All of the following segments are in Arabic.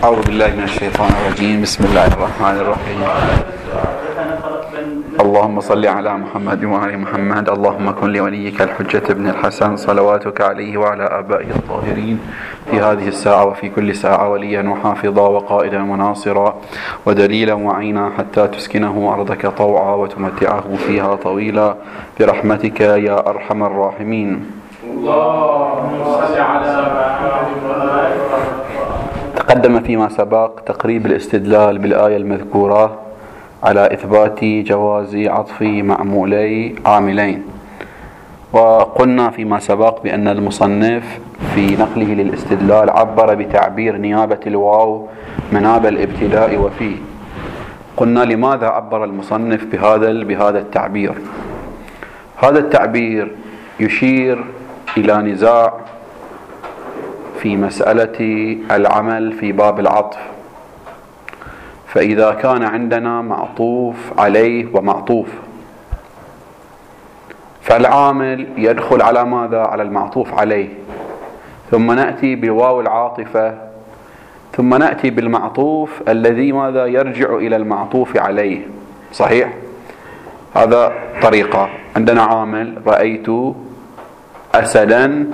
أعوذ بالله من الشيطان الرجيم. بسم الله الرحمن الرحيم. اللهم صل على محمد وعلى محمد. اللهم كن لوليك الحجة ابن الحسن صلواتك عليه وعلى آبائه الطاهرين في هذه الساعة وفي كل ساعة وليا وحافظا وقائدا وناصرا ودليلا وعينا حتى تسكنه أرضك طوعا وتمتعه فيها طويلا برحمتك يا أرحم الراحمين. اللهم صل على محمد. تقدم فيما سبق تقريب الاستدلال بالآية المذكورة على إثبات جواز عطف معمولي عاملين، وقلنا فيما سبق بأن المصنف في نقله للاستدلال عبر بتعبير نيابة الواو مناب الابتداء وفيه. قلنا لماذا عبر المصنف بهذا التعبير؟ هذا التعبير يشير إلى نزاع في مسألة العمل في باب العطف. فإذا كان عندنا معطوف عليه ومعطوف، فالعامل يدخل على ماذا؟ على المعطوف عليه، ثم نأتي بواو العاطفة، ثم نأتي بالمعطوف الذي ماذا؟ يرجع إلى المعطوف عليه. صحيح؟ هذا طريقة. عندنا عامل رأيت أسدا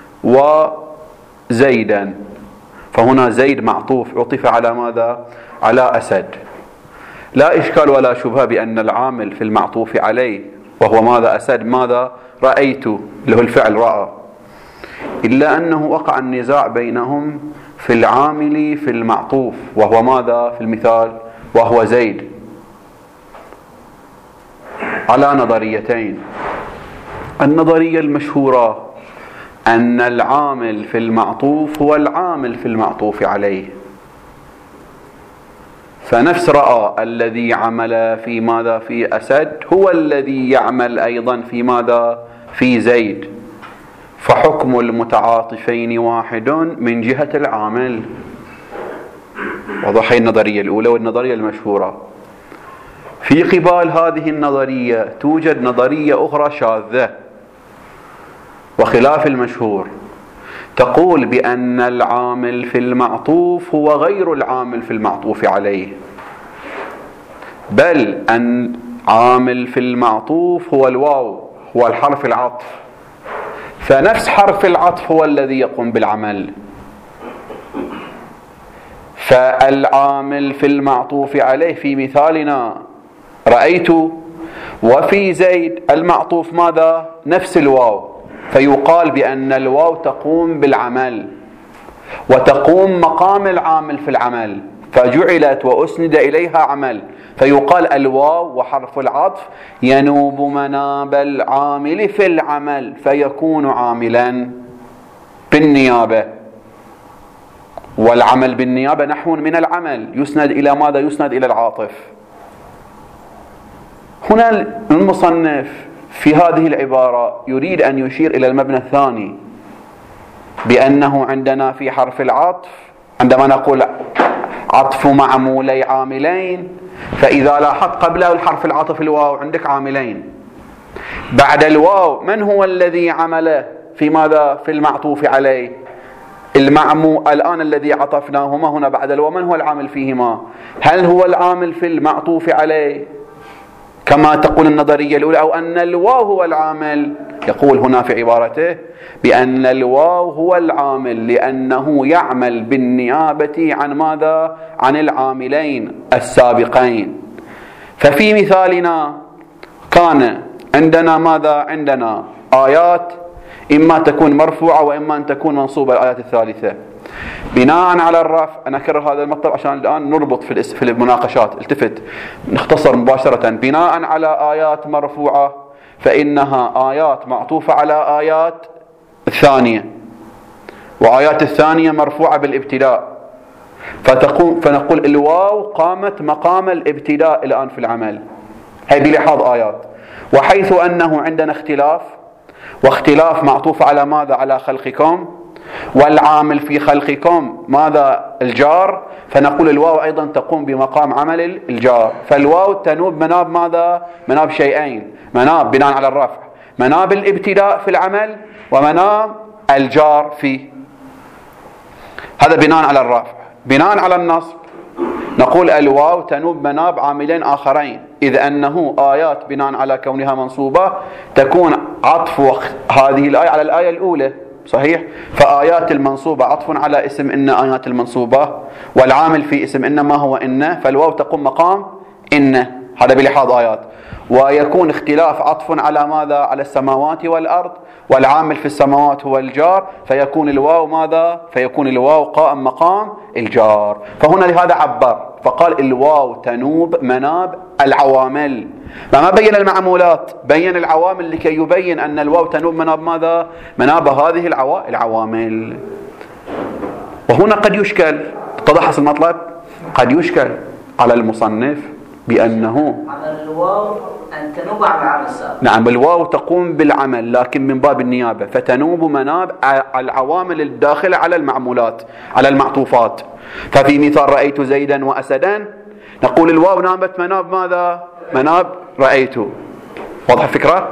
وزيدا، فهنا زيد معطوف عطف على ماذا؟ على أسد. لا إشكال ولا شبهة بأن العامل في المعطوف عليه وهو ماذا؟ أسد. ماذا؟ رأيت له الفعل رأى، إلا أنه وقع النزاع بينهم في العامل في المعطوف وهو ماذا؟ في المثال وهو زيد، على نظريتين. النظرية المشهورة أن العامل في المعطوف هو العامل في المعطوف عليه، فنفس رأى الذي عمل في ماذا؟ في أسد هو الذي يعمل أيضا في ماذا؟ في زيد، فحكم المتعاطفين واحد من جهة العامل. وضح النظرية الأولى والنظرية المشهورة. في قبال هذه النظرية توجد نظرية أخرى شاذة وخلاف المشهور، تقول بأن العامل في المعطوف هو غير العامل في المعطوف عليه، بل أن عامل في المعطوف هو الواو، هو الحرف العطف، فنفس حرف العطف هو الذي يقوم بالعمل. فالعامل في المعطوف عليه في مثالنا رأيت، وفي زيد المعطوف ماذا؟ نفس الواو، فيقال بأن الواو تقوم بالعمل وتقوم مقام العامل في العمل، فجعلت وأسند إليها عمل، فيقال الواو وحرف العطف ينوب مناب العامل في العمل فيكون عاملا بالنيابة. والعمل بالنيابة نحو من العمل يسند إلى ماذا؟ يسند إلى العاطف. هنا المصنف في هذه العبارة يريد أن يشير إلى المبنى الثاني، بأنه عندنا في حرف العطف عندما نقول عطف معمولي عاملين، فإذا لاحظت قبله الحرف العطف الواو عندك عاملين، بعد الواو من هو الذي عمل في ماذا؟ في المعطوف عليه. الآن الذي عطفناهما هنا بعد الواو من هو العامل فيهما؟ هل هو العامل في المعطوف عليه كما تقول النظرية الأولى، أو أن الواو هو العامل؟ يقول هنا في عبارته بأن الواو هو العامل لأنه يعمل بالنيابة عن ماذا؟ عن العاملين السابقين. ففي مثالنا كان عندنا ماذا؟ عندنا آيات إما تكون مرفوعة وإما أن تكون منصوبة. الآيات الثالثة بناء على الرفع. أنا أكرر هذا المطلب عشان الآن نربط في المناقشات. التفت نختصر مباشرة. بناء على آيات مرفوعة فإنها آيات معطوفة على آيات الثانية، وآيات الثانية مرفوعة بالابتداء، فنقول الواو قامت مقام الابتداء الآن في العمل، هي بلحاظ آيات. وحيث أنه عندنا اختلاف، واختلاف معطوف على ماذا؟ على خلقكم، والعامل في خلقكم ماذا؟ الجار، فنقول الواو أيضا تقوم بمقام عمل الجار. فالواو تنوب مناب ماذا؟ مناب شيئين، مناب بناء على الرفع، مناب الابتداء في العمل ومناب الجار فيه. هذا بناء على الرفع. بناء على النصب نقول الواو تنوب مناب عاملين آخرين، إذ أنه آيات بناء على كونها منصوبة تكون عطف هذه الآية على الآية الأولى، صحيح؟ فآيات المنصوبة عطف على اسم إن آيات المنصوبة، والعامل في اسم إن ما هو إن، فالواو تقوم مقام إن، هذا بلحاظ آيات. ويكون اختلاف عطف على ماذا؟ على السماوات والأرض، والعامل في السماوات هو الجار، فيكون الواو ماذا؟ فيكون الواو قائم مقام الجار. فهنا لهذا عبر فقال الواو تنوب مناب العوامل، ما بين المعمولات، بين العوامل لكي يبين أن الواو تنوب مناب ماذا؟ مناب هذه العوامل. وهنا قد يشكل، اتضح المطلب؟ قد يشكل على المصنف بأنه على الواو أن تنوب عن العمل السابق. نعم، الواو تقوم بالعمل لكن من باب النيابة، فتنوب مناب العوامل الداخلة على المعمولات، على المعطوفات. ففي مثال رأيت زيدا وأسدا نقول الواو نابت مناب ماذا؟ مناب رأيت. واضح الفكرة؟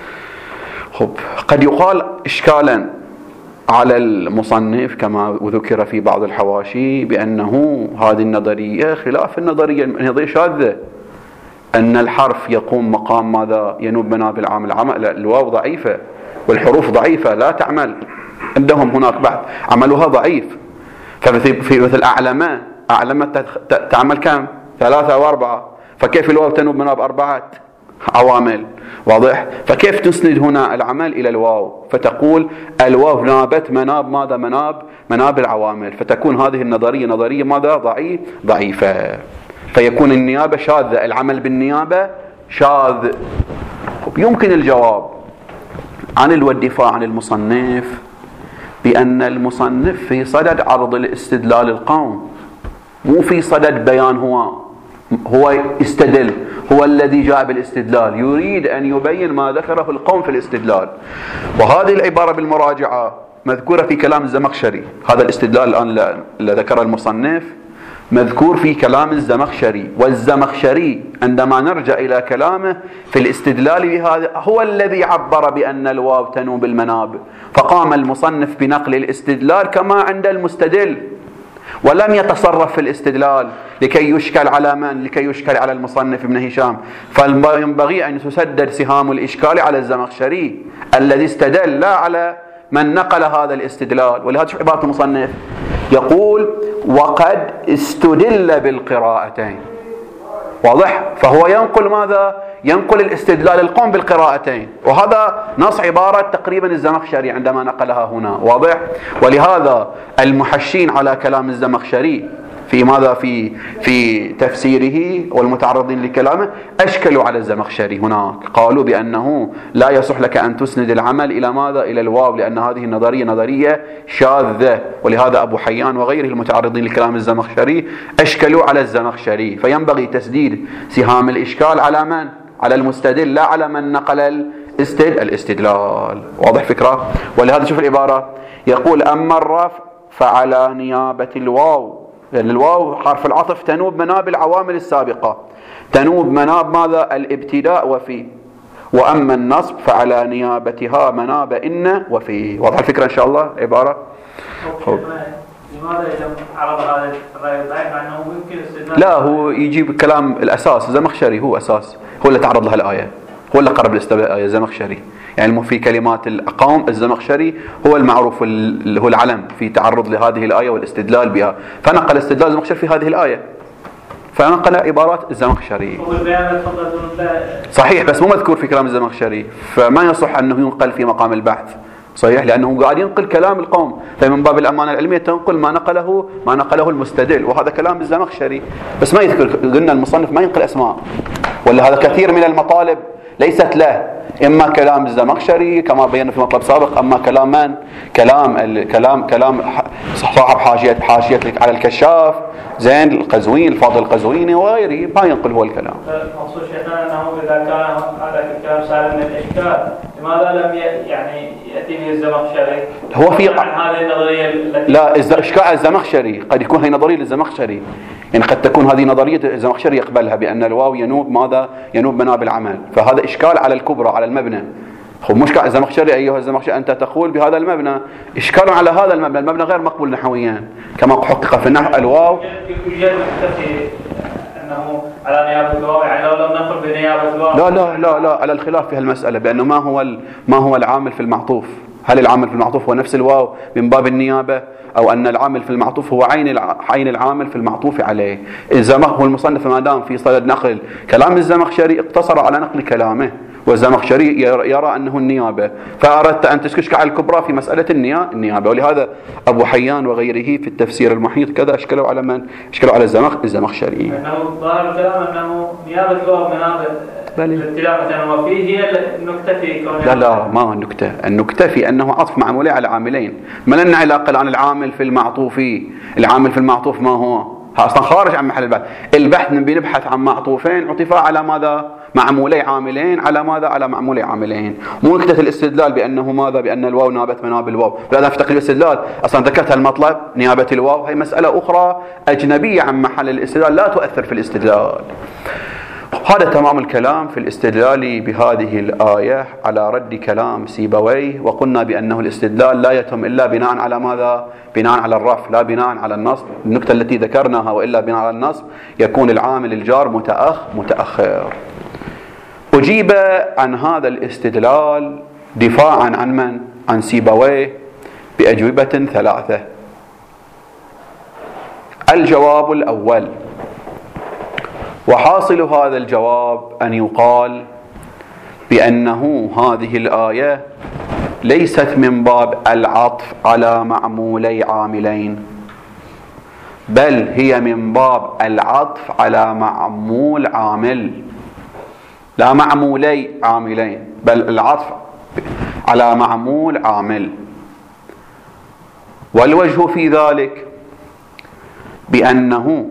قد يقال إشكالا على المصنف كما ذكر في بعض الحواشي بأنه هذه النظرية خلاف النظرية شاذة، أن الحرف يقوم مقام ماذا؟ ينوب مناب العامل. الواو ضعيفة والحروف ضعيفة لا تعمل، عندهم هناك بعض عملها ضعيف. ففي مثل أعلمة تعمل كم؟ 3 و4، فكيف الواو تنوب مناب 4 عوامل؟ واضح؟ فكيف تسند هنا العمل إلى الواو؟ فتقول الواو نابت مناب ماذا؟ مناب العوامل، فتكون هذه النظرية ماذا؟ ضعيفة، فيكون النيابة شاذة، العمل بالنيابة شاذ. يمكن الجواب عن والدفاع عن المصنف بأن المصنف في صدد عرض الاستدلال القوم، مو في صدد بيان هو استدل، هو الذي جاء بالاستدلال، يريد أن يبين ما ذكره القوم في الاستدلال. وهذه العبارة بالمراجعة مذكورة في كلام الزمخشري. هذا الاستدلال الآن اللي ذكر المصنف مذكور في كلام الزمخشري، والزمخشري عندما نرجع إلى كلامه في الاستدلال بهذا هو الذي عبر بأن الواو تنوب المناب، فقام المصنف بنقل الاستدلال كما عند المستدل، ولم يتصرف في الاستدلال لكي يشكل على من؟ لكي يشكل على المصنف ابن هشام. فينبغي أن تسدد سهام الإشكال على الزمخشري الذي استدل، لا على من نقل هذا الاستدلال. ولهذا شوف عبارة المصنف، يقول وقد استدل بالقراءتين. واضح؟ فهو ينقل ماذا؟ ينقل الاستدلال القوم بالقراءتين، وهذا نص عبارة تقريبا الزمخشري عندما نقلها هنا. واضح؟ ولهذا المحشين على كلام الزمخشري في ماذا؟ في تفسيره والمتعرضين لكلامه أشكلوا على الزمخشري هناك، قالوا بأنه لا يصح لك أن تسند العمل إلى ماذا؟ إلى الواو، لأن هذه النظرية نظرية شاذة. ولهذا أبو حيان وغيره المتعرضين لكلام الزمخشري أشكلوا على الزمخشري. فينبغي تسديد سهام الإشكال على من؟ على المستدل، لا على من نقل الاستدلال. واضح فكرة؟ ولهذا شوف العبارة، يقول أما الرفع فعلى نيابة الواو، لأن الواو حرف العطف تنوب مناب العوامل السابقة، تنوب مناب ماذا؟ الابتداء وفي. وأما النصب فعلى نيابتها مناب إن وفي. واضح الفكرة إن شاء الله عبارة؟ لماذا إذا عرض هذا الرأي الضعيف أنه ممكن استدلال؟ لا، هو يجيب كلام الأساس، الزمخشري هو أساس، هو اللي تعرض لها الآية، هو اللي قرب الآية الزمخشري. يعني في كلمات القوم الزمخشري هو المعروف اللي هو العلم في تعرض لهذه الآية والاستدلال بها، فنقل استدلال الزمخشري في هذه الآية، فنقل عبارات الزمخشري. صحيح، بس مو مذكور في كلام الزمخشري، فما يصح أنه ينقل في مقام البحث. صحيح، لأنه قاعد ينقل كلام القوم، فمن باب الأمانة العلمية تنقل ما نقله المستدل، وهذا كلام الزمخشري. بس ما يذكر، قلنا المصنف ما ينقل أسماء، ولا هذا كثير من المطالب ليست له، إما كلام الزمخشري كما بينا في مطلب سابق، أما كلام من؟ كلام صاحب حاشية على الكشاف، زين القزويني، الفاضل القزويني وغيره، ما ينقل هو الكلام. مقصود شيخنا أنه إذا كان هذا الكلام سالم من الإشكال، لماذا لم يأتي به الزمخشري؟ هو في عن هذه النظرية التي لا، إشكال الزمخشري قد يكون هي نظرية للزمخشري، يعني قد تكون هذه نظرية الزمخشري يقبلها بأن الواو ينوب ماذا؟ ينوب مناب العمل، فهذا إشكال على الكبرى، على المبنى، مشكلة الزمخشري أيها الزمخشري أنت تقول بهذا المبنى إشكال على هذا المبنى، المبنى غير مقبول نحويا كما حقق في النحو. الواو أنه على نيابة الواو، يعني لو لم نقل بنيابة الواو لا على الخلاف في هالمسألة، بأنه ما هو العامل في المعطوف. هل العامل في المعطوف هو نفس الواو من باب النيابة، أو أن العامل في المعطوف هو عين العامل في المعطوف عليه؟ هو المصنف ما دام في صدد نقل كلام الزمخشري اقتصر على نقل كلامه، والزمخشري يرى أنه النيابة، فأردت أن تشكشك على الكبرى في مسألة النيابة. ولهذا أبو حيان وغيره في التفسير المحيط كذا أشكلوا على من؟ أشكلوا على الزمخشري. أنه ظاهر الكلام أنه نيابة الواو منابة التلامة، وفيه هي النكتة في كونه لا ما هو النكتة. النكتة في أنه عطف معمولي على عاملين، ما لنا علاقة الآن العامل في المعطوف. العامل في المعطوف ما هو أصلا خارج عن محل البحث. البحث بنبحث عن معطوفين عطفا على ماذا؟ معمولي عاملين. على ماذا؟ على معمولي عاملين. مو نكتة الاستدلال بأنه ماذا؟ بأن الواو نابت مناب الواو. لأن في تقرير الاستدلال أصلا ذكرت المطلب نيابة الواو، هي مسألة أخرى أجنبية عن محل الاستدلال لا تؤثر في الاستدلال. هذا تمام الكلام في الاستدلال بهذه الآية على رد كلام سيبويه. وقلنا بأنه الاستدلال لا يتم إلا بناء على ماذا؟ بناء على الرفع لا بناء على النصب. النكتة التي ذكرناها وإلا بناء على النصب يكون العامل الجار متأخر. أجيب عن هذا الاستدلال دفاعا عن من؟ عن سيبويه بأجوبة ثلاثة. الجواب الأول، وحاصل هذا الجواب أن يقال بأنه هذه الآية ليست من باب العطف على معمولي عاملين، بل هي من باب العطف على معمول عامل، لا معمولي عاملين بل العطف على معمول عامل. والوجه في ذلك بأنه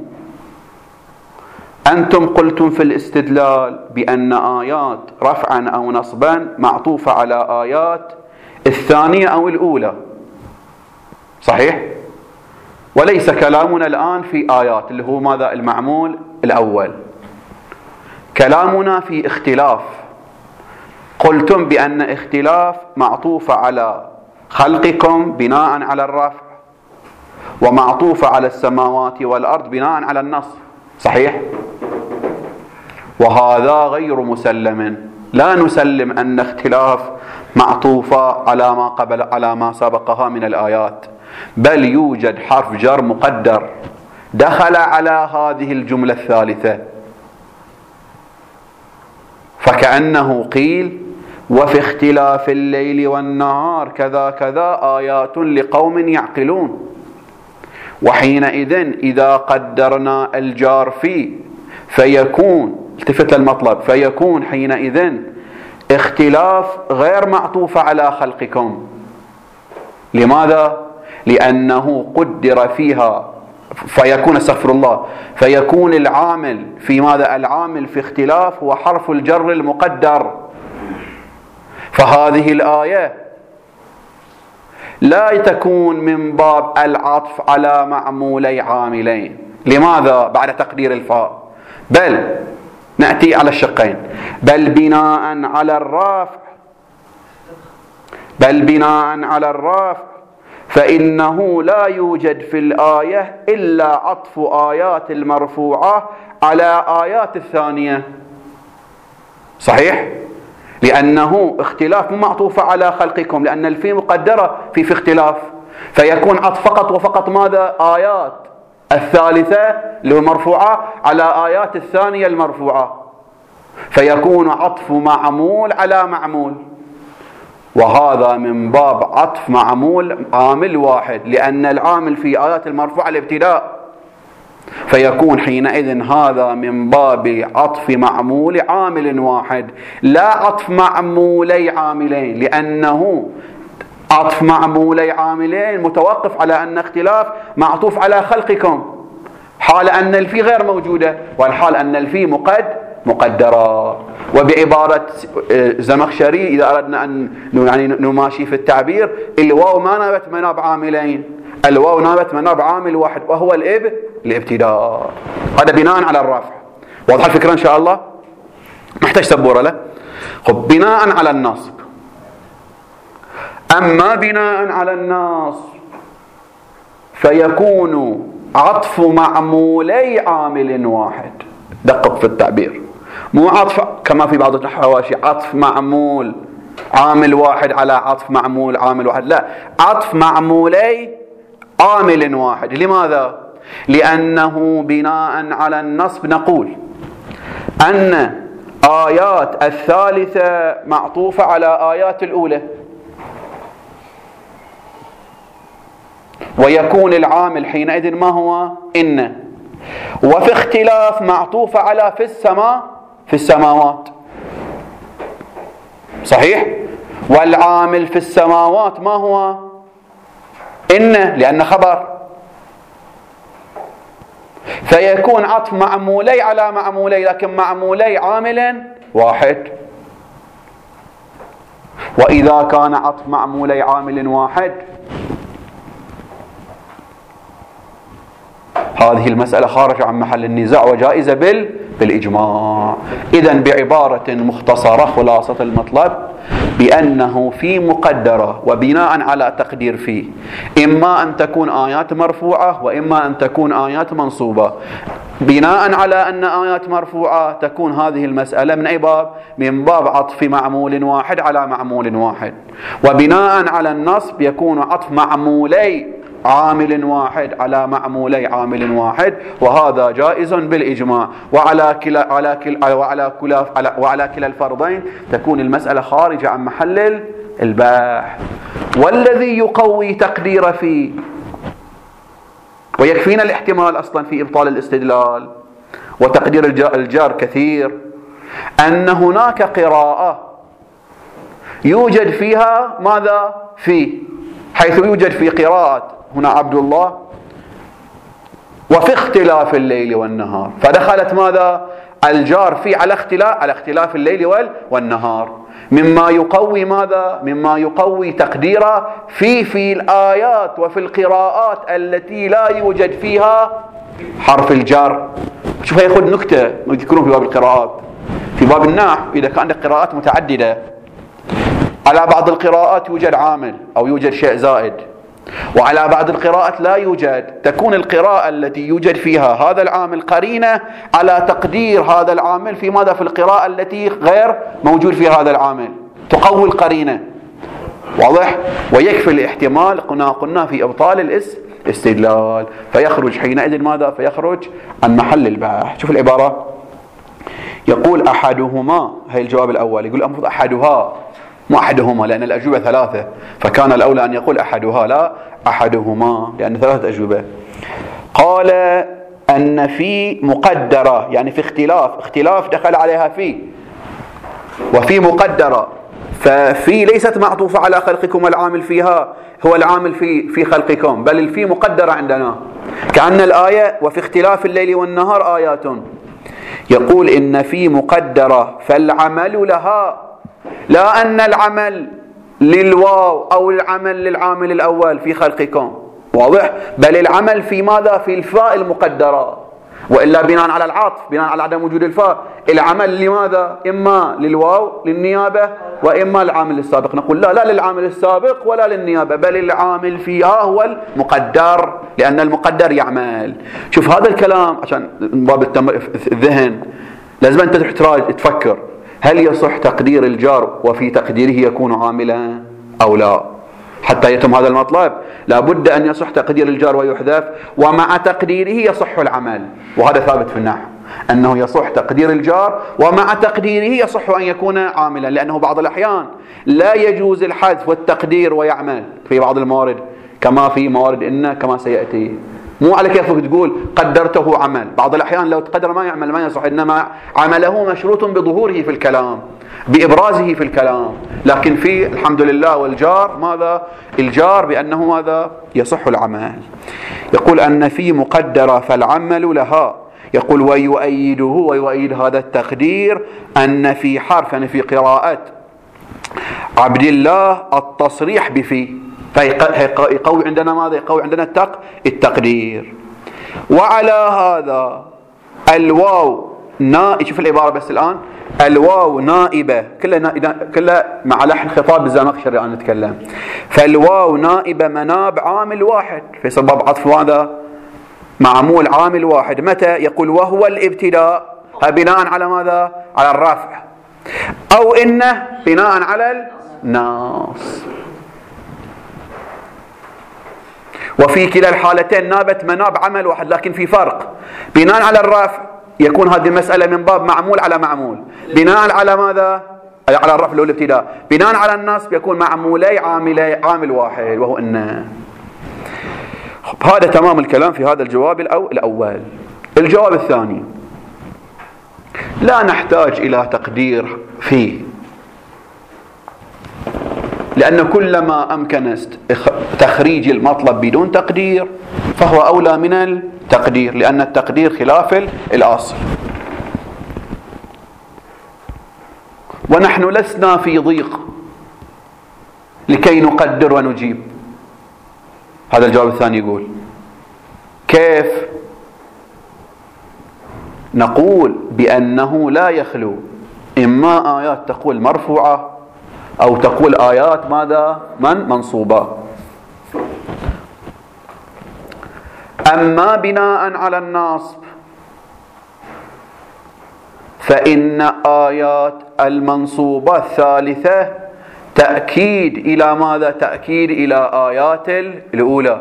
أنتم قلتم في الاستدلال بأن آيات رفعا أو نصبا معطوفة على آيات الثانية أو الأولى، صحيح؟ وليس كلامنا الآن في آيات اللي هو ماذا؟ المعمول الأول. كلامنا في اختلاف. قلتم بأن اختلاف معطوفة على خلقكم بناء على الرفع، ومعطوفة على السماوات والأرض بناء على النص، صحيح؟ وهذا غير مسلم. لا نسلم أن اختلاف معطوفة على ما سبقها من الآيات، بل يوجد حرف جر مقدر دخل على هذه الجملة الثالثة، فكأنه قيل وفي اختلاف الليل والنهار كذا كذا آيات لقوم يعقلون. وحينئذ إذا قدرنا الجار فيه فيكون التفت المطلب، فيكون حينئذ اختلاف غير معطوف على خلقكم. لماذا؟ لأنه قدر فيها، فيكون استغفر الله، فيكون العامل في ماذا؟ العامل في اختلاف هو حرف الجر المقدر. فهذه الآية لا تكون من باب العطف على معمولي عاملين. لماذا؟ بعد تقدير الفاء، بل نأتي على الشقين، بل بناء على الرافع فإنه لا يوجد في الآية إلا عطف آيات المرفوعة على آيات الثانية، صحيح؟ لأنه اختلاف معطوف على خلقكم، لأن الفي مقدرة في اختلاف، فيكون عطف فقط وفقط ماذا؟ آيات الثالثة اللي هو المرفوعة على آيات الثانية المرفوعة، فيكون عطف معمول على معمول. وهذا من باب عطف معمول عامل واحد، لأن العامل في آيات المرفوعة الابتداء، فيكون حينئذ هذا من باب عطف معمول عامل واحد لا عطف معمولي عاملين، لأنه عطف معمولي عاملين متوقف على أن اختلاف معطوف على خلقكم، حال أن الفي غير موجودة، والحال أن الفي مقدرة. وبعبارة زمخشري إذا أردنا أن يعني نماشي في التعبير، الواو ما نابت مناب عاملين، الواو نابت مناب عامل واحد وهو الابتداء. هذا بناء على الرفع. واضح الفكرة إن شاء الله؟ محتاج سبورة له. خب بناء على النصب، أما بناء على النص فيكون عطف معمولي عامل واحد. دقق في التعبير، مو عطف كما في بعض الحواشي عطف معمول عامل واحد على عطف معمول عامل واحد، لا، عطف معمولي عامل واحد. لماذا؟ لأنه بناء على النصب نقول أن آيات الثالثة معطوفة على آيات الأولى، ويكون العامل حينئذ ما هو؟ إن. وفي اختلاف معطوفة على في السماوات، صحيح؟ والعامل في السماوات ما هو؟ إن، لأن خبر. فيكون عطف معمولي على معمولي، لكن معمولي عامل واحد. وإذا كان عطف معمولي عامل واحد هذه المسألة خارجة عن محل النزاع وجائزة بالإجماع. إذن بعبارة مختصرة خلاصة المطلب بأنه في مقدرة وبناء على تقدير فيه إما أن تكون آيات مرفوعة وإما أن تكون آيات منصوبة. بناء على أن آيات مرفوعة تكون هذه المسألة من أي باب؟ من باب عطف معمول واحد على معمول واحد. وبناء على النصب يكون عطف معمولي عامل واحد على معمولي عامل واحد، وهذا جائز بالإجماع. وعلى كلا الفرضين تكون المسألة خارجة عن محل الباحث. والذي يقوي تقدير فيه، ويكفينا الاحتمال أصلا في إبطال الاستدلال وتقدير الجار كثير، أن هناك قراءة يوجد فيها ماذا؟ فيه، حيث يوجد في قراءة هنا عبد الله وفي اختلاف الليل والنهار، فدخلت ماذا؟ الجار في على اختلاف الليل والنهار، مما يقوي ماذا؟ مما يقوي تقديره في الآيات وفي القراءات التي لا يوجد فيها حرف الجر. شوف ياخذ نكتة يذكرون في باب القراءات. في باب النحو إذا كان عندك قراءات متعددة، على بعض القراءات يوجد عامل أو يوجد شيء زائد، وعلى بعض القراءات لا يوجد. تكون القراءة التي يوجد فيها هذا العامل قرينة على تقدير هذا العامل في ماذا؟ في القراءة التي غير موجود فيها هذا العامل، تقوي القرينة. واضح؟ ويكفي الاحتمال قلنا في إبطال الاستدلال، فيخرج حينئذ ماذا؟ فيخرج عن محل الباحث. شوف العبارة، يقول أحدهما، هي الجواب الأول، يقول المفروض أحدها مو أحدهما لأن الأجوبة ثلاثة، فكان الأولى أن يقول أحدها، لا أحدهما لأن ثلاثة أجوبة. قال أن في مقدرة، يعني في اختلاف دخل عليها في، وفي مقدرة، ففي ليست معطوفة على خلقكم، العامل فيها هو العامل في خلقكم، بل الفي مقدرة عندنا، كأن الآية وفي اختلاف الليل والنهار آيات. يقول إن في مقدرة فالعمل لها، لا أن العمل للواو أو العمل للعامل الأول في خلقكم، واضح؟ بل العمل في ماذا؟ في الفاء المقدرة، وإلا بناء على العطف، بناء على عدم وجود الفاء، العمل لماذا؟ إما للواو للنيابة وإما العامل السابق. نقول لا للعامل السابق ولا للنيابة، بل العامل فيها هو المقدر، لأن المقدر يعمل. شوف هذا الكلام عشان باب الذهن لازم أنت تفكر، هل يصح تقدير الجار وفي تقديره يكون عاملا أو لا؟ حتى يتم هذا المطلب لابد أن يصح تقدير الجار ويحذف، ومع تقديره يصح العمل. وهذا ثابت في النحو أنه يصح تقدير الجار ومع تقديره يصح أن يكون عاملا، لأنه بعض الأحيان لا يجوز الحذف والتقدير ويعمل في بعض الموارد، كما في موارد إن كما سيأتي. مو على كيفك تقول قدرته عمل، بعض الأحيان لو تقدر ما يعمل ما يصح، إنما عمله مشروط بظهوره في الكلام، بإبرازه في الكلام. لكن في الحمد لله والجار ماذا؟ الجار بأنه ماذا؟ يصح العمل. يقول أن في مقدرة فالعمل لها. يقول ويؤيد هذا التقدير أن في حرف، يعني في قراءة عبد الله التصريح بفي، فيقوي عندنا ماذا؟ يقوي عندنا التقدير. وعلى هذا الواو شوف العبارة بس الآن، الواو نائبة، كلها مع لحن خطاب الزمخشري أنا نتكلم. فالواو نائبة مناب عامل واحد، في سبب عطف هذا معمول عامل واحد. متى؟ يقول وهو الابتداء، بناء على ماذا؟ على الرفع، أو إنه بناء على الناصب. وفي كلا الحالتين نابت مناب عمل واحد، لكن في فرق. بناء على الرفع يكون هذه المسألة من باب معمول على معمول، بناء على ماذا؟ على الرفع والابتداء. بناء على النصب يكون معمولي عامل واحد وهو إنه. هذا تمام الكلام في هذا الجواب الأول. الجواب الثاني لا نحتاج إلى تقدير فيه، لأن كلما أمكن تخريج المطلب بدون تقدير فهو أولى من التقدير، لأن التقدير خلاف الأصل. ونحن لسنا في ضيق لكي نقدر ونجيب. هذا الجواب الثاني يقول كيف؟ نقول بأنه لا يخلو إما آيات تقول مرفوعة أو تقول آيات ماذا؟ منصوبة. أما بناء على النصب فإن آيات المنصوبة الثالثة تأكيد إلى ماذا؟ تأكيد إلى آيات الأولى.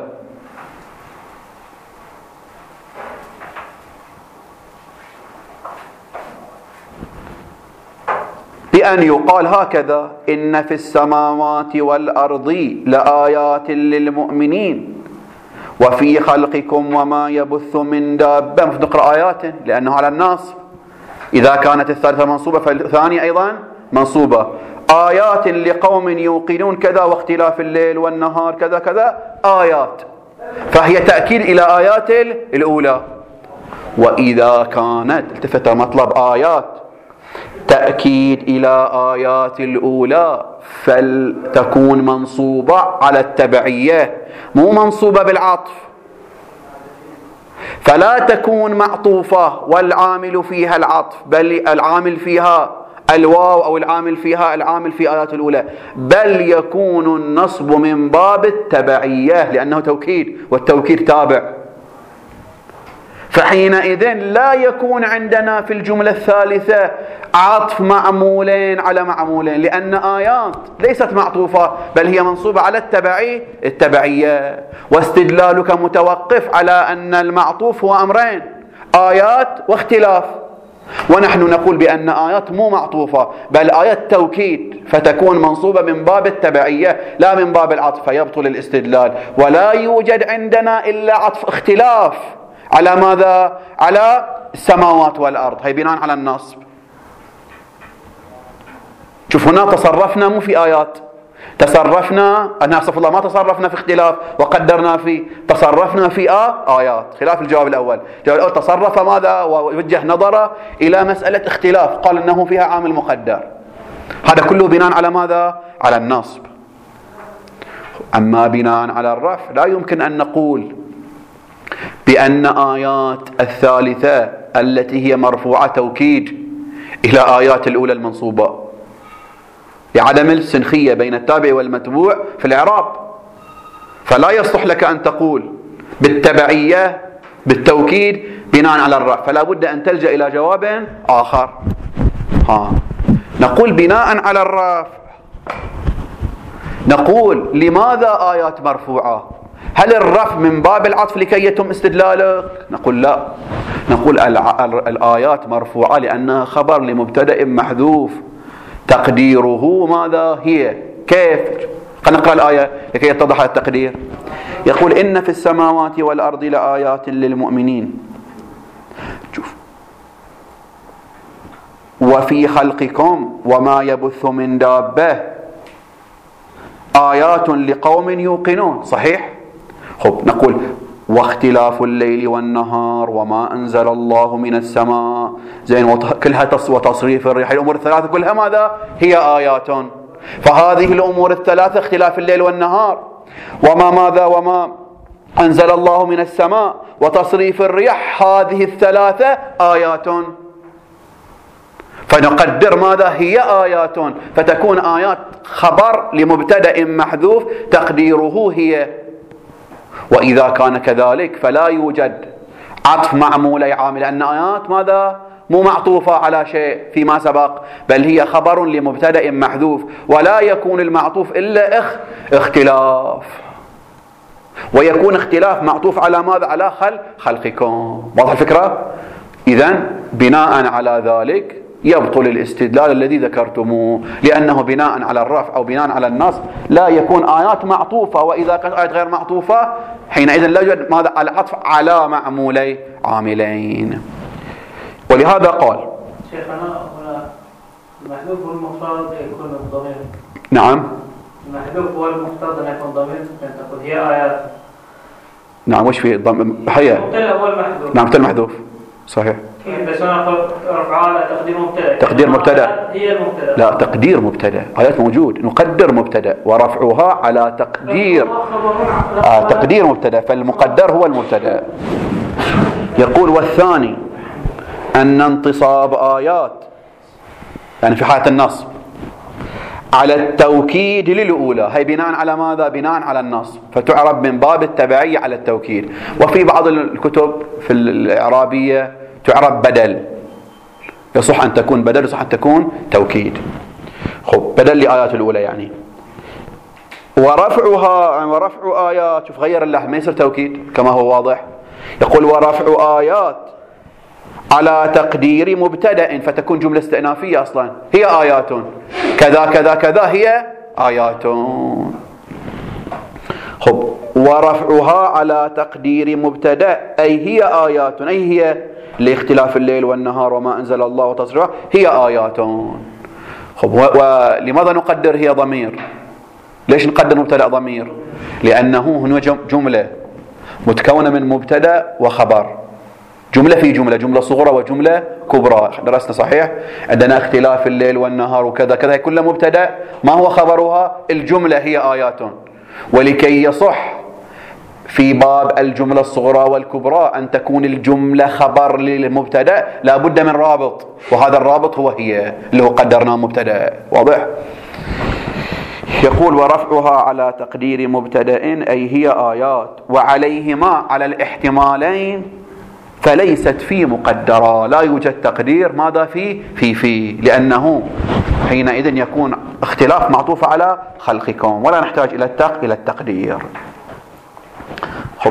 بأن يقال هكذا: إن في السماوات والأرض لآيات للمؤمنين وفي خلقكم وما يبث من دابة. نقرأ آيات لأنه على النصب، إذا كانت الثالثة منصوبة فالثانية أيضا منصوبة. آيات لقوم يوقنون كذا، واختلاف الليل والنهار كذا كذا، آيات، فهي تأكيد إلى آيات الأولى. وإذا كانت التفت مطلب آيات تأكيد إلى آيات الأولى فلتكون منصوبة على التبعية، مو منصوبة بالعطف، فلا تكون معطوفة والعامل فيها العطف، بل العامل فيها الواو أو العامل في آيات الأولى، بل يكون النصب من باب التبعية لأنه توكيد، والتوكيد تابع. فحينئذ لا يكون عندنا في الجملة الثالثة عطف معمولين على معمولين، لأن آيات ليست معطوفة بل هي منصوبة على التبعية. واستدلالك متوقف على أن المعطوف هو أمرين: آيات واختلاف. ونحن نقول بأن آيات مو معطوفة بل آيات توكيد، فتكون منصوبة من باب التبعية لا من باب العطف، فيبطل الاستدلال. ولا يوجد عندنا إلا عطف اختلاف على ماذا؟ على السماوات والأرض، هي بناء على النصب. شوف هنا تصرفنا مو في آيات، تصرفنا، أنا أصف الله، ما تصرفنا في اختلاف وقدرنا فيه، تصرفنا في آيات، خلاف الجواب الأول. الجواب الأول تصرف ماذا؟ ووجه نظره إلى مسألة اختلاف، قال إنه فيها عامل مقدر. هذا كله بناء على ماذا؟ على النصب. أما بناء على الرفع لا يمكن أن نقول بأن آيات الثالثة التي هي مرفوعة توكيد إلى آيات الأولى المنصوبة، لعدم السنخية بين التابع والمتبوع في الإعراب. فلا يصلح لك أن تقول بالتبعية بالتوكيد بناء على الرفع، فلا بد أن تلجأ إلى جواب آخر. نقول بناء على الرفع، نقول لماذا آيات مرفوعة؟ هل الرفع من باب العطف لكي يتم استدلالك؟ نقول لا، نقول الآيات مرفوعة لأنها خبر لمبتدأ محذوف تقديره ماذا هي؟ كيف؟ خلينا نقرأ الآية لكي يتضح التقدير. يقول: إن في السماوات والأرض لآيات للمؤمنين وفي خلقكم وما يبث من دابة آيات لقوم يوقنون. صحيح؟ نقول: واختلاف الليل والنهار وما أنزل الله من السماء، زين، كلها وتصريف الريح، الأمور الثلاثة كلها ماذا؟ هي آيات. فهذه الأمور الثلاثة: اختلاف الليل والنهار، وما أنزل الله من السماء، وتصريف الريح، هذه الثلاثة آيات. فنقدر ماذا هي آيات، فتكون آيات خبر لمبتدأ محذوف تقديره هي. وإذا كان كذلك فلا يوجد عطف معمولي عامل، لأن آيات ماذا مو معطوفة على شيء فيما سبق، بل هي خبر لمبتدأ محذوف، ولا يكون المعطوف إلا اختلاف، ويكون اختلاف معطوف على ماذا؟ على خلقكم. واضح الفكرة؟ إذن بناء على ذلك يبطل الاستدلال الذي ذكرتموه، لأنه بناء على الرفع أو بناء على النص لا يكون آيات معطوفة، وإذا كانت آيات غير معطوفة حينئذ لا يوجد ماذا؟ العطف على معمولي عاملين. ولهذا قال شيخنا هنا المحذوف والمفترض يكون الضمير. نعم، المحذوف هو المفترض أن يكون ضمير، تقول هي آيات. نعم، وش في الضمير؟ هي المبتدأ هو المحذوف. نعم، المحذوف صحيح. بس أنا رفعها على تقدير مبتدأ. تقدير مبتدأ. هي المبتدأ. لا، تقدير مبتدأ. آيات موجود، نقدر مبتدأ ورفعها على تقدير تقدير مبتدأ، فالمقدر هو المبتدأ. يقول والثاني أن انتصاب آيات، يعني في حالة النصب، على التوكيد للأولى، هي بناء على ماذا؟ بناء على النصب، فتعرب من باب التبعية على التوكيد. وفي بعض الكتب في الإعرابية تعرب بدل، يصح أن تكون بدل، يصح أن تكون توكيد. خب، بدل لآيات الأولى يعني. ورفع آيات، شوف غير اللحن، ما يصير توكيد كما هو واضح. يقول ورفع آيات على تقدير مبتدأ، فتكون جملة استئنافية أصلا، هي آيات كذا كذا كذا، هي آيات. خب، ورفعها على تقدير مبتدأ أي هي آيات، أي هي لاختلاف الليل والنهار وما أنزل الله وتصريفها، هي آيات. خب، ولماذا نقدر هي ضمير؟ ليش نقدر مبتدأ ضمير؟ لأنه هنا جملة متكونة من مبتدأ وخبر، جملة في جملة صغرى وجملة كبرى. درسنا صحيح؟ عندنا اختلاف الليل والنهار وكذا كذا، كلها مبتدأ. ما هو خبرها؟ الجملة هي آيات. ولكي يصح في باب الجملة الصغرى والكبرى أن تكون الجملة خبر للمبتدأ، لا بد من رابط، وهذا الرابط هو هي اللي هو قدرناه مبتدأ. واضح؟ يقول ورفعها على تقدير مبتدأ أي هي آيات، وعليهما على الاحتمالين فليست في مقدرة، لا يوجد تقدير ماذا في لأنه حينئذ يكون اختلاف معطوف على خلقكم، ولا نحتاج إلى التقدير. خب،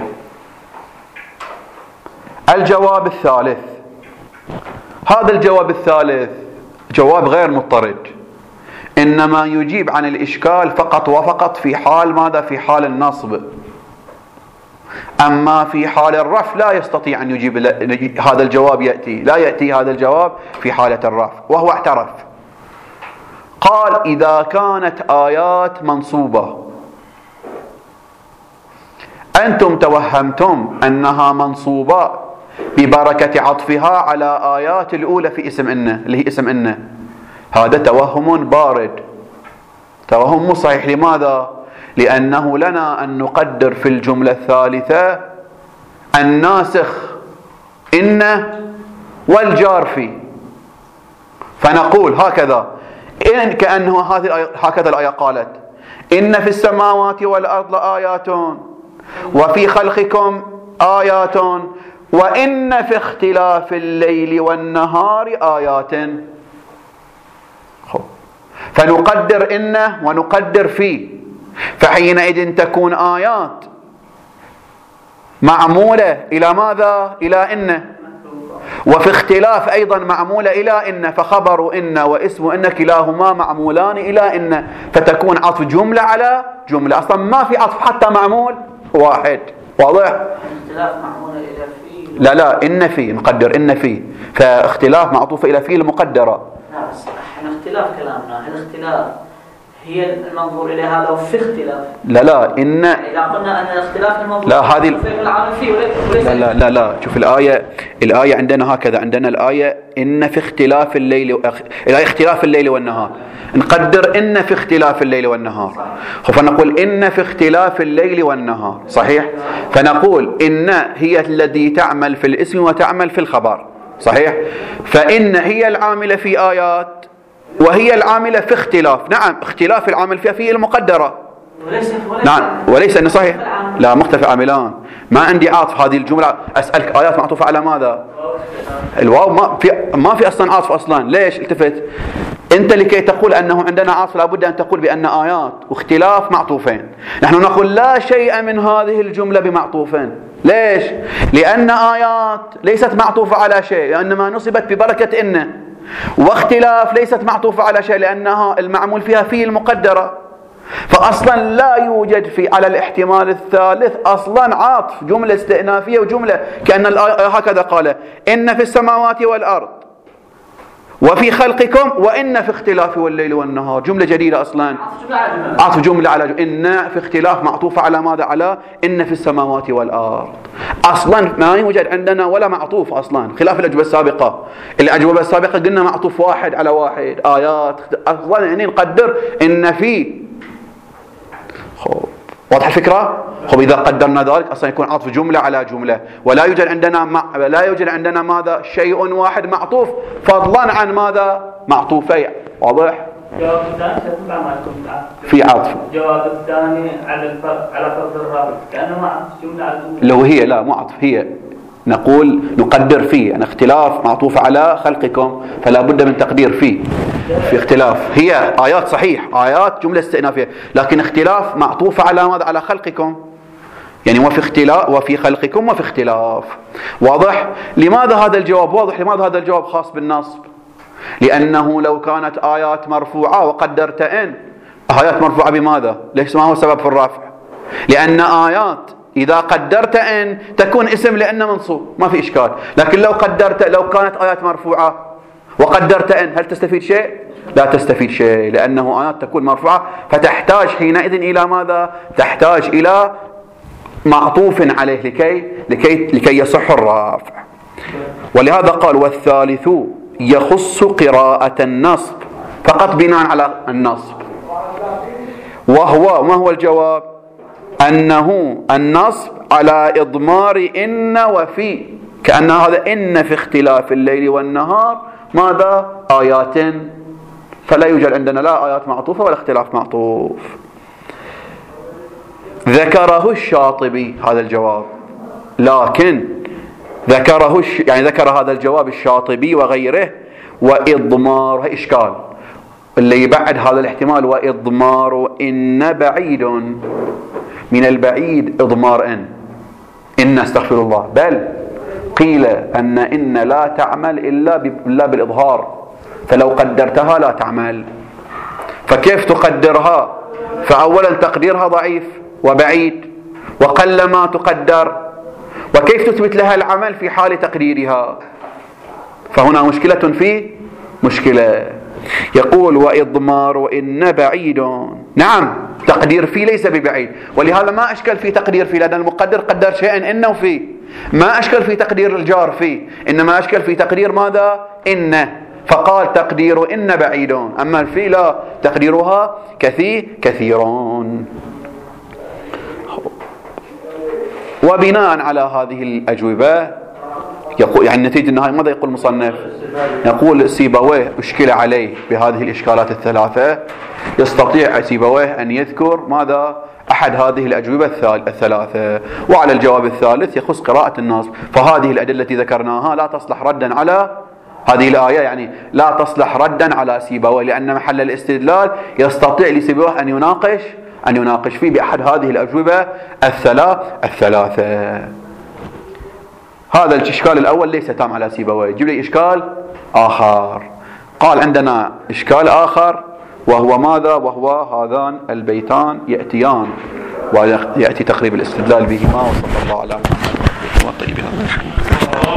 الجواب الثالث، هذا الجواب الثالث جواب غير مضطرد، إنما يجيب عن الإشكال فقط وفقط في حال ماذا؟ في حال النصب. أما في حال الرفع لا يستطيع أن يجيب هذا الجواب، لا يأتي هذا الجواب في حالة الرفع، وهو اعترف. قال إذا كانت آيات منصوبة، أنتم توهمتم أنها منصوبة ببركة عطفها على آيات الأولى في اسم إن، اللي هي اسم إن. هذا توهم بارد، توهم مو صحيح. لماذا؟ لأنه لنا أن نقدر في الجملة الثالثة الناسخ إن والجار في، فنقول هكذا، إن كأنه هكذا الآية قالت إن في السماوات والأرض آيات وفي خلقكم آيات وإن في اختلاف الليل والنهار آيات. فنقدر إن ونقدر في، فحينئذ تكون آيات معمولة إلى ماذا؟ إلى إن، وفي اختلاف أيضا معمولة إلى إن، فخبر إن واسم إن كلاهما معمولان إلى إن، فتكون عطف جملة على جملة، أصلا ما في عطف حتى معمول واحد. واضح؟ اختلاف معمولة إلى في، لا إن في، نقدر إن في، فاختلاف معطوفة إلى في المقدرة. لا بس احنا اختلاف كلامنا، الاختلاف هي المنظور إلى هذا وفي اختلاف. لا إن، إذا قلنا أن الاختلاف المنظور لا هذه العالم فيه وليس لا شوف الآية عندنا هكذا، عندنا الآية إن في اختلاف الليل الآية اختلاف الليل والنهار، نقدر إن في اختلاف الليل والنهار، فنقول إن في اختلاف الليل والنهار، صحيح؟ فنقول إن هي التي تعمل في الاسم وتعمل في الخبر، صحيح؟ فإن هي العاملة في آيات وهي العاملة في اختلاف. نعم، اختلاف العامل فيها في المقدرة. نعم، وليس أنه صحيح. لا، مختلف عاملان. ما عندي عاطف. هذه الجملة أسألك آيات معطوفة على ماذا؟ الواو ما في أصلا عاطف أصلا. ليش التفت؟ أنت لكي تقول أنه عندنا عاطف لابد أن تقول بأن آيات واختلاف معطوفين. نحن نقول لا شيء من هذه الجملة بمعطوفين. ليش؟ لأن آيات ليست معطوفة على شيء لأنما نصبت ببركة إن، واختلاف ليست معطوفة على شيء لأنها المعمول فيها في المقدرة. فأصلا لا يوجد على الاحتمال الثالث أصلا عاطف، جملة استئنافية وجملة كأن الآية هكذا قال: إن في السماوات والأرض وفي خلقكم وإن في اختلاف الليل والنهار. جملة جديدة أصلا، عطف جملة على إن في اختلاف معطوفة على ماذا؟ على إن في السماوات والأرض. أصلا ما يوجد عندنا ولا معطوف أصلا، خلاف الأجوبة السابقة. الأجوبة السابقة قلنا معطوف واحد على واحد، آيات أصلا يعني نقدر إن في. واضح الفكرة؟ إذا قدرنا ذلك أصلا يكون عطف جملة على جملة، ولا يوجد عندنا ماذا؟ شيء واحد معطوف فضلا عن ماذا؟ معطوفين. واضح؟ جواب الثاني ستبع ما يكون في عطف. جواب الثاني على فرض الرابط كأنه معطف جملة على الجملة. لو هي لا مو عطف، هي نقول نقدر فيه يعني اختلاف معطوف على خلقكم، فلا بد من تقدير فيه. في اختلاف، هي آيات صحيح، آيات جملة استئنافية، لكن اختلاف معطوف على ماذا؟ على خلقكم، يعني وفي اختلاف وفي خلقكم وفي اختلاف. واضح؟ لماذا هذا الجواب واضح؟ لماذا هذا الجواب خاص بالنصب؟ لأنه لو كانت آيات مرفوعة وقدرت إن، آيات مرفوعة بماذا؟ ليش؟ ما هو سبب في الرفع؟ لأن آيات إذا قدرت إن تكون اسم لأن منصوب، ما في إشكال. لكن لو كانت آيات مرفوعة وقدرت إن، هل تستفيد شيء؟ لا تستفيد شيء، لأنه آيات تكون مرفوعة فتحتاج حينئذ إلى ماذا؟ تحتاج إلى معطوف عليه لكي يصح الرفع. ولهذا قال: والثالث يخص قراءة النصب فقط بناء على النصب. وهو ما هو الجواب؟ أنه النصب على إضمار إن وفي، كأن هذا إن في اختلاف الليل والنهار ماذا؟ آيات، فلا يوجد عندنا لا آيات معطوفة ولا اختلاف معطوف. ذكره الشاطبي هذا الجواب، لكن ذكر هذا الجواب الشاطبي وغيره، وإضمار إشكال اللي يبعد هذا الاحتمال. وإضمار إن بعيد من البعيد إضمار إن استغفر الله، بل قيل إن لا تعمل إلا بالإظهار، فلو قدرتها لا تعمل. فكيف تقدرها؟ فأولا تقديرها ضعيف وبعيد وقل ما تقدر، وكيف تثبت لها العمل في حال تقديرها؟ فهنا مشكلة. يقول: وإضمار إن بعيد. نعم، تقدير في ليس ببعيد، ولهذا ما أشكل في تقدير في، لأن المقدر قدر شيئا إنه وفي، ما أشكل في تقدير الجار فيه، إنما أشكل في تقدير ماذا؟ إن، فقال تقدير إن بعيدون، أما الفي لا، تقديرها كثيرون. وبناء على هذه الأجوبة يقول يعني النتيجة النهائية ماذا يقول المصنف؟ يقول سيبويه أشكل عليه بهذه الإشكالات الثلاثة، يستطيع سيبويه أن يذكر ماذا؟ أحد هذه الأجوبة الثلاثة. وعلى الجواب الثالث يخص قراءة النصب، فهذه الأدلة التي ذكرناها لا تصلح ردا على هذه الآية، يعني لا تصلح ردا على سيبويه، لأن محل الاستدلال يستطيع لسيبويه أن يناقش فيه بأحد هذه الأجوبة الثلاثة. هذا الإشكال الأول ليس تام على سيبويه، يجيب لي إشكال آخر. قال عندنا إشكال آخر وهو ماذا؟ وهو هذان البيتان يأتيان ويأتي تقريب الاستدلال بهما. وصلى الله على محمد وطيب.